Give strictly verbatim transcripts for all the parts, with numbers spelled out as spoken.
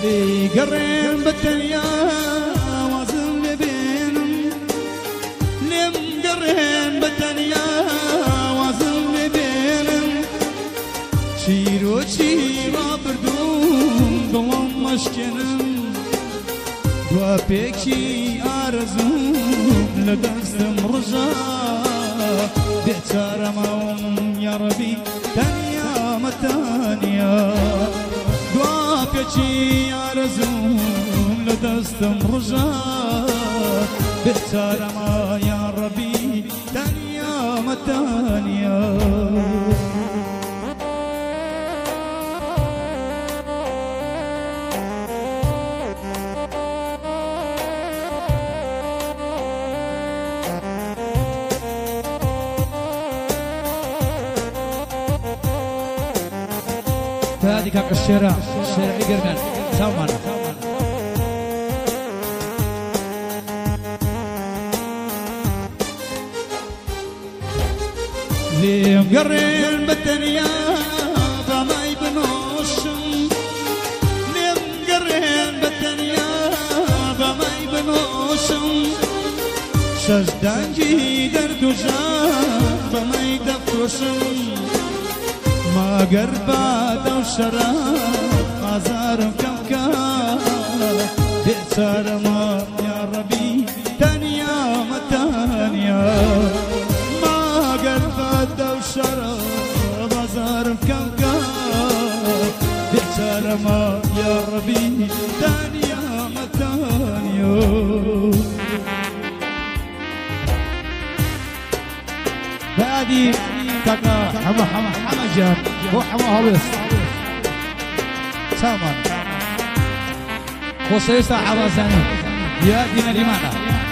لي قرين بالدنيا وازن لبينم لم قرين بالدنيا وازن لبينم شيرو شيرا بردوم دوام مشكنم وبيكي أرزوم لدستم رجاء بيتار موم يا ربي تانيا متانيا وبيكي أرزوم لدستم رجاء بيتار ما يا ربي تانيا متانيا هذه كاك الشارع الشارع قرمان ساومان لي مقرين بالدنيا فما يبنوشم لي مقرين بالدنيا فما يبنوشم شجدانجي درد وجان فما يدفوشم ما قربا دوشرا غزار كمكا بئسار ما يا ربي تانيا متانيا ما قربا دوشرا غزار كمكا بئسار ما يا ربي تانيا متانيا هذه كاكا حما حما حما جان هو حما هويس سامان وسيسا حراساني يا دين الإيمان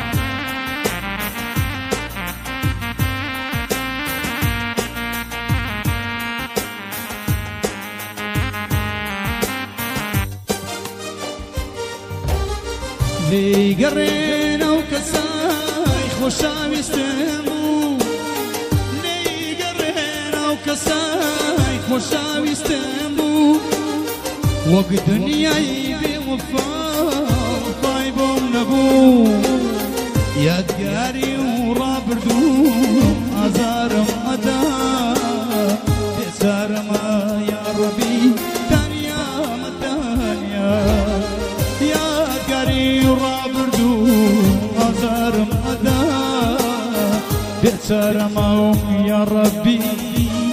لي قرينا وكساي خوشا يستمو كساي خوشاوي استنبو وقت دنياي بوفا طيبهم نبو يا دقاري ورابردوم أزارم أدا بسار ما يا ربي تانيا متانيا يا دقاري ورابردوم أزارم أدا بسار ما يا ربي